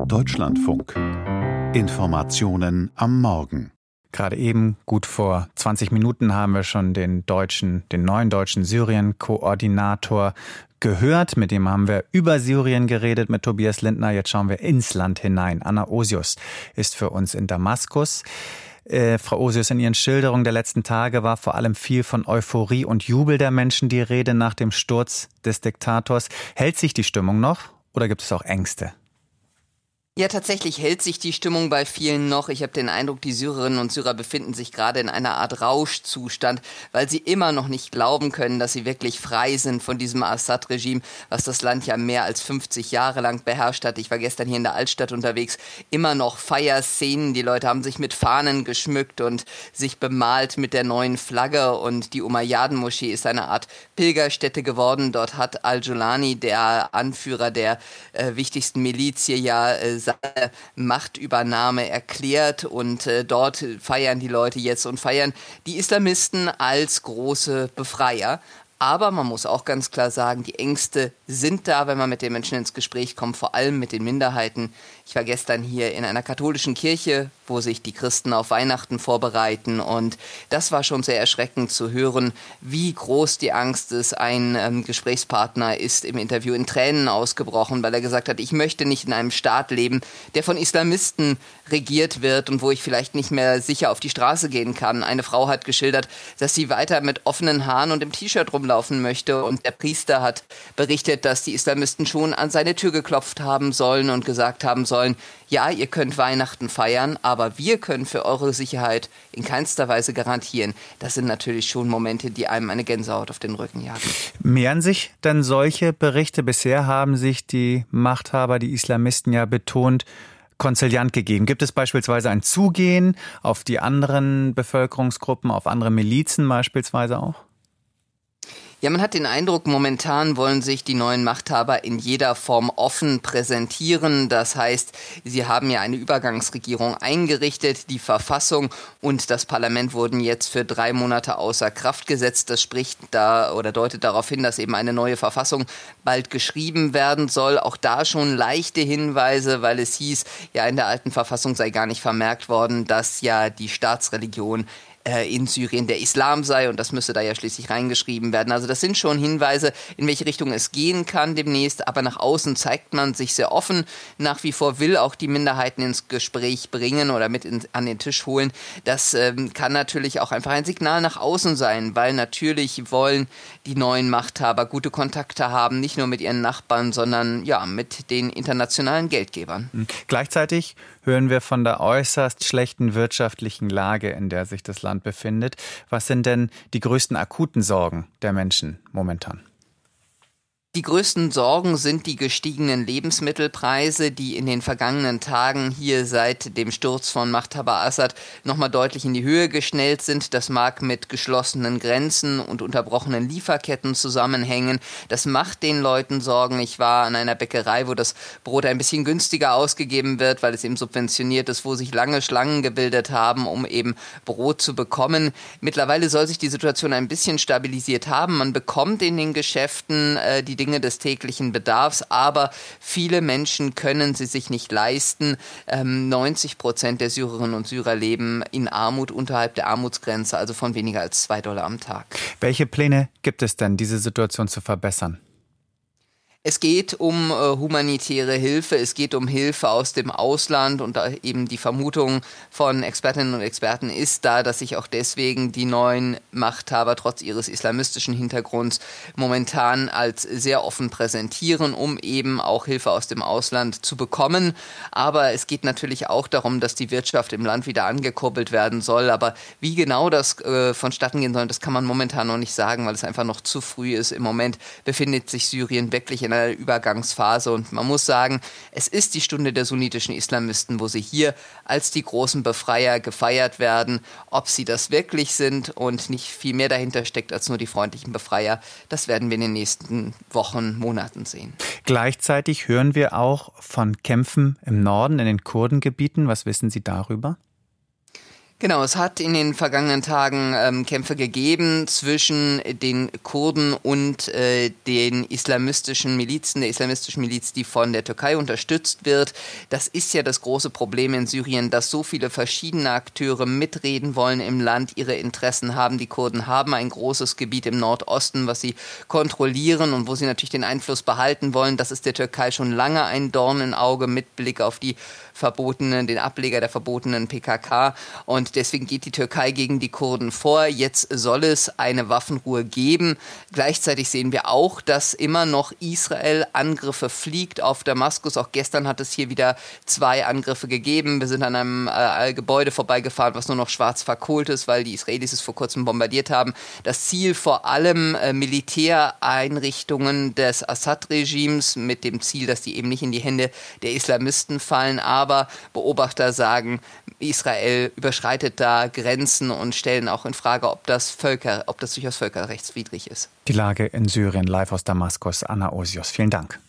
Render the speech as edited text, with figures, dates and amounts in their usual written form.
Deutschlandfunk. Informationen am Morgen. Gerade eben, gut vor 20 Minuten, haben wir schon den neuen deutschen Syrien-Koordinator gehört. Mit dem haben wir über Syrien geredet, mit Tobias Lindner. Jetzt schauen wir ins Land hinein. Anna Osius ist für uns in Damaskus. Frau Osius, in Ihren Schilderungen der letzten Tage war vor allem viel von Euphorie und Jubel der Menschen die Rede nach dem Sturz des Diktators. Hält sich die Stimmung noch oder gibt es auch Ängste? Ja, tatsächlich hält sich die Stimmung bei vielen noch. Ich habe den Eindruck, die Syrerinnen und Syrer befinden sich gerade in einer Art Rauschzustand, weil sie immer noch nicht glauben können, dass sie wirklich frei sind von diesem Assad-Regime, was das Land ja mehr als 50 Jahre lang beherrscht hat. Ich war gestern hier in der Altstadt unterwegs, immer noch Feierszenen. Die Leute haben sich mit Fahnen geschmückt und sich bemalt mit der neuen Flagge. Und die Umayyaden-Moschee ist eine Art Pilgerstätte geworden. Dort hat Al-Julani, der Anführer der wichtigsten Miliz hier, seine Machtübernahme erklärt und dort feiern die Leute jetzt und feiern die Islamisten als große Befreier. Aber man muss auch ganz klar sagen, die Ängste sind da, wenn man mit den Menschen ins Gespräch kommt, vor allem mit den Minderheiten. Ich war gestern hier in einer katholischen Kirche, wo sich die Christen auf Weihnachten vorbereiten. Und das war schon sehr erschreckend zu hören, wie groß die Angst ist. Ein Gesprächspartner ist im Interview in Tränen ausgebrochen, weil er gesagt hat, ich möchte nicht in einem Staat leben, der von Islamisten regiert wird und wo ich vielleicht nicht mehr sicher auf die Straße gehen kann. Eine Frau hat geschildert, dass sie weiter mit offenen Haaren und im T-Shirt rumlaufen möchte. Und der Priester hat berichtet, dass die Islamisten schon an seine Tür geklopft haben sollen und gesagt haben sollen, ja, ihr könnt Weihnachten feiern, aber wir können für eure Sicherheit in keinster Weise garantieren. Das sind natürlich schon Momente, die einem eine Gänsehaut auf den Rücken jagen. Mehren sich denn solche Berichte? Bisher haben sich die Machthaber, die Islamisten ja betont, konziliant gegeben. Gibt es beispielsweise ein Zugehen auf die anderen Bevölkerungsgruppen, auf andere Milizen beispielsweise auch? Ja, man hat den Eindruck, momentan wollen sich die neuen Machthaber in jeder Form offen präsentieren. Das heißt, sie haben ja eine Übergangsregierung eingerichtet. Die Verfassung und das Parlament wurden jetzt für 3 Monate außer Kraft gesetzt. Das spricht da oder deutet darauf hin, dass eben eine neue Verfassung bald geschrieben werden soll. Auch da schon leichte Hinweise, weil es hieß, ja, in der alten Verfassung sei gar nicht vermerkt worden, dass ja die Staatsreligion in Syrien der Islam sei und das müsste da ja schließlich reingeschrieben werden. Also das sind schon Hinweise, in welche Richtung es gehen kann demnächst, aber nach außen zeigt man sich sehr offen. Nach wie vor will auch die Minderheiten ins Gespräch bringen oder an den Tisch holen. Das kann natürlich auch einfach ein Signal nach außen sein, weil natürlich wollen die neuen Machthaber gute Kontakte haben, nicht nur mit ihren Nachbarn, sondern ja mit den internationalen Geldgebern. Gleichzeitig hören wir von der äußerst schlechten wirtschaftlichen Lage, in der sich das Land befindet. Was sind denn die größten akuten Sorgen der Menschen momentan? Die größten Sorgen sind die gestiegenen Lebensmittelpreise, die in den vergangenen Tagen hier seit dem Sturz von Machthaber Assad nochmal deutlich in die Höhe geschnellt sind. Das mag mit geschlossenen Grenzen und unterbrochenen Lieferketten zusammenhängen. Das macht den Leuten Sorgen. Ich war an einer Bäckerei, wo das Brot ein bisschen günstiger ausgegeben wird, weil es eben subventioniert ist, wo sich lange Schlangen gebildet haben, um eben Brot zu bekommen. Mittlerweile soll sich die Situation ein bisschen stabilisiert haben. Man bekommt in den Geschäften die Dinge des täglichen Bedarfs, aber viele Menschen können sie sich nicht leisten. 90% der Syrerinnen und Syrer leben in Armut unterhalb der Armutsgrenze, also von weniger als $2 am Tag. Welche Pläne gibt es denn, diese Situation zu verbessern? Es geht um humanitäre Hilfe, es geht um Hilfe aus dem Ausland und da eben die Vermutung von Expertinnen und Experten ist da, dass sich auch deswegen die neuen Machthaber trotz ihres islamistischen Hintergrunds momentan als sehr offen präsentieren, um eben auch Hilfe aus dem Ausland zu bekommen. Aber es geht natürlich auch darum, dass die Wirtschaft im Land wieder angekurbelt werden soll. Aber wie genau das vonstatten gehen soll, das kann man momentan noch nicht sagen, weil es einfach noch zu früh ist. Im Moment befindet sich Syrien wirklich in einer Übergangsphase und man muss sagen, es ist die Stunde der sunnitischen Islamisten, wo sie hier als die großen Befreier gefeiert werden. Ob sie das wirklich sind und nicht viel mehr dahinter steckt als nur die freundlichen Befreier, das werden wir in den nächsten Wochen, Monaten sehen. Gleichzeitig hören wir auch von Kämpfen im Norden, in den Kurdengebieten. Was wissen Sie darüber? Genau, es hat in den vergangenen Tagen Kämpfe gegeben zwischen den Kurden und den islamistischen Milizen, der islamistischen Miliz, die von der Türkei unterstützt wird. Das ist ja das große Problem in Syrien, dass so viele verschiedene Akteure mitreden wollen im Land, ihre Interessen haben. Die Kurden haben ein großes Gebiet im Nordosten, was sie kontrollieren und wo sie natürlich den Einfluss behalten wollen. Das ist der Türkei schon lange ein Dorn im Auge mit Blick auf den Ableger der verbotenen PKK. Und deswegen geht die Türkei gegen die Kurden vor. Jetzt soll es eine Waffenruhe geben. Gleichzeitig sehen wir auch, dass immer noch Israel Angriffe fliegt auf Damaskus. Auch gestern hat es hier wieder 2 Angriffe gegeben. Wir sind an einem Gebäude vorbeigefahren, was nur noch schwarz verkohlt ist, weil die Israelis es vor kurzem bombardiert haben. Das Ziel vor allem Militäreinrichtungen des Assad-Regimes mit dem Ziel, dass die eben nicht in die Hände der Islamisten fallen. Aber Beobachter sagen, Israel überschreitet da Grenzen und stellen auch in Frage, ob das durchaus völkerrechtswidrig ist. Die Lage in Syrien live aus Damaskus. Anna Osios, vielen Dank.